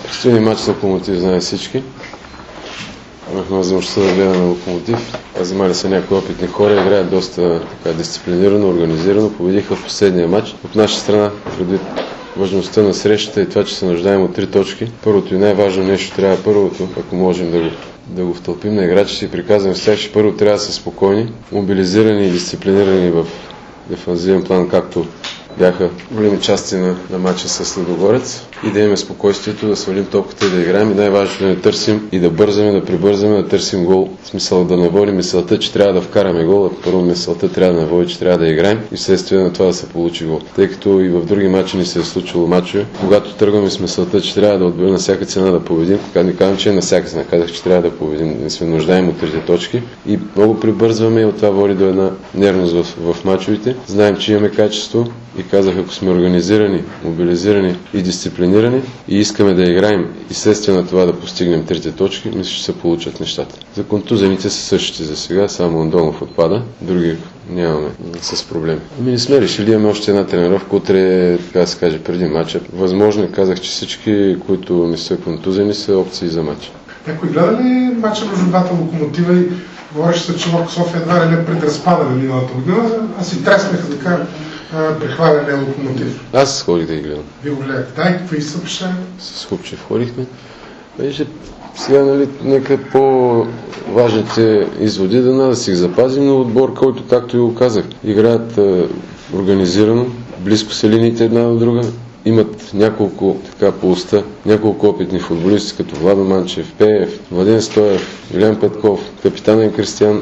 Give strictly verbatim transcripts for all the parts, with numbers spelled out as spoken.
Предстои мач с Локомотив, знае всички. Имахме възможността да гледаме Локомотив. Вземали са някои опитни хора, играят доста така, дисциплинирано, организирано. Победиха в последния мач. От наша страна, предвид важността на срещата и това, че се нуждаем от три точки, първото и най-важно нещо трябва първото, ако можем да го, да го втълпим на играчите и приказваме с тях, че първо трябва да са спокойни, мобилизирани и дисциплинирани в дефанзивен план, както бяха големи части на, на матча с Лудогорец, и да имаме спокойствието да свалим топката и да играем, и най-важното да не търсим и да бързаме, да прибързаме, да търсим гол. В смисъл да наводим мисълта, че трябва да вкараме гол, а първо мисълта трябва да наводи, че трябва да играем и вследствие на това да се получи гол. Тъй като и в други матчи ни се е случило мачове, когато тръгваме с мисълта, че трябва да отбиваме на всяка цена да победим, така не казвам, че е на всяка цена, казах, че трябва да победим, не сме нуждаем от трите точки и много прибързваме и от това води до една нервност в, в мачовете. Знаем, че имаме качество и казах, ако сме организирани, мобилизирани и дисциплинирани и искаме да играем и следствие на това да постигнем трите точки, мисля, че се получат нещата. За контузените са същите за сега, само Андонов отпада, други нямаме с проблеми. Ами не сме решили, имаме още една тренировка, утре, така да се каже, преди матча. Възможно е, казах, че всички, които не са контузени, са опции за матча. Някой гледа ли матча между двата Локомотива и говореше се, че Локо София едва ли не пред разпадане миналата година, а си треснеха така прехваляне Локомотив. Аз ходих да ги гледам. Вие го гледахте, да? Какви са съобщения? С Хупчев ходихме. Беше сега, нали, нека по-важните изводи да надо да си ги запазим, но отбор, който, както и го казах, играят а, организирано, близко са линиите една до друга, имат няколко така по уста, няколко опитни футболисти, като Владо Манчев, Пеев, Младен Стоев, Юлиан Петков, капитанен Кристиян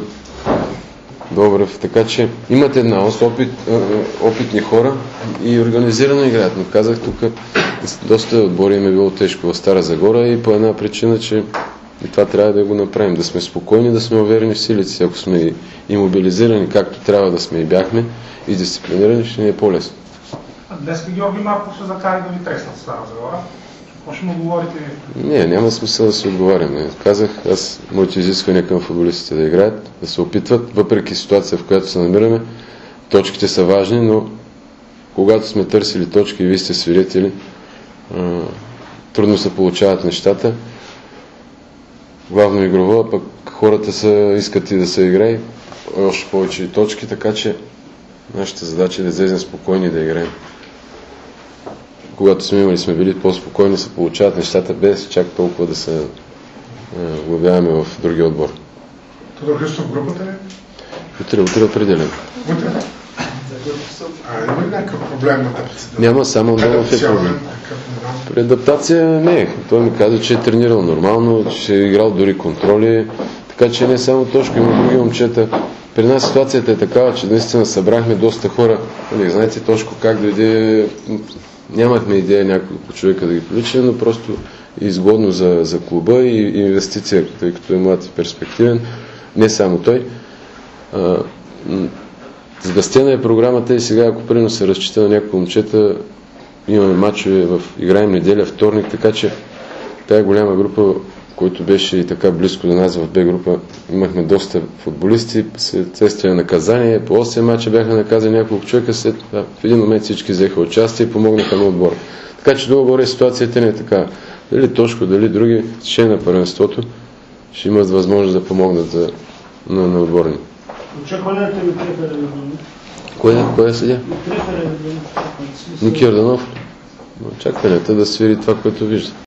Добрев, така че имат една ост, опит, опитни хора и организирано играят. Но казах, тук доста отбори им е било тежко в Стара Загора и по една причина, че и това трябва да го направим, да сме спокойни, да сме уверени в силите си. Ако сме и мобилизирани, както трябва да сме и бяхме, и дисциплинирани, ще ни е по-лесно. А днес Георги Марков ще закари да ви треснат Стара Загора. Какво ще му говорите ви? Не, няма смисъл да се отговаряме. Казах, аз моите изисквания към футболистите да играят, да се опитват, въпреки ситуация, в която се намираме. Точките са важни, но когато сме търсили точки и вие сте свидетели, трудно се получават нещата. Главно игрово, а пък хората са, искат и да се играе, още повече и точки, така че нашата задача е да излезем спокойни и да играем. Когато сме имали, сме били по-спокойни, се получават нещата, без чак толкова да се главяваме в другия отбор. Тодор Христов, групата ли? Утре, утре определен. Утре? А има ли някакъв проблем на адаптацията? Няма, само Андонов е проблем. При адаптация не. Той ми каза, че е тренирал нормално, че е играл дори контроли, така че не само Тошко, има други момчета. При нас ситуацията е такава, че наистина събрахме доста хора. Не знаете Тошко как дойде, нямахме идея няколко човека да ги привличаме, но просто е изгодно за, за клуба и инвестиция, тъй като е млад и перспективен. Не само той. А, Сгъстена е програмата и сега, ако прино се разчита на някои момчета, имаме матчове в играем неделя, вторник, така че тая голяма група, който беше и така близко до нас в Б група, имахме доста футболисти, следствие на наказание, по осем мача бяха наказани няколко човека, след да, в един момент всички взеха участие и помогнаха на отбора. Така че долу-горе ситуацията не е така. Дали Тошко, дали други, в течение на първенството, ще имат възможност да помогнат за, на, на отбора ни. Очакванията ви трефера ли? Кой, кой е съдия? Трефера ли? Ники Йорданов. Очакванията да свири това, което вижда.